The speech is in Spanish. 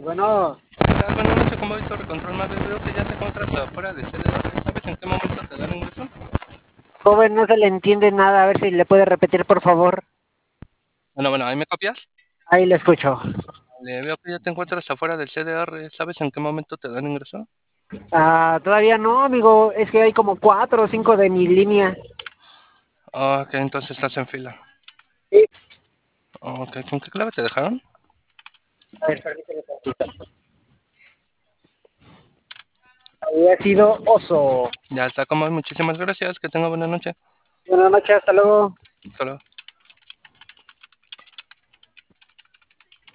Bueno, ¿Qué tal? Buenas noches, ¿cómo ha visto Recontrol Map? Veo que ya te encuentras afuera de CDR. ¿Sabes en qué momento te dan ingreso? joven, no se le entiende nada. A ver si le puede repetir, por favor. Bueno, ¿ahí me copias? Ahí le escucho. Le veo que ya te encuentras afuera del CDR. ¿Sabes en qué momento te dan ingreso? Todavía no, amigo. Es que hay como 4 o 5 de mi línea. Ok, entonces estás en fila. Sí. Ok, ¿con qué clave te dejaron? A ver, permíteme tantito. Había sido oso. Ya está, como muchísimas gracias. Que tenga buena noche. Buenas noches, hasta luego. Hasta luego.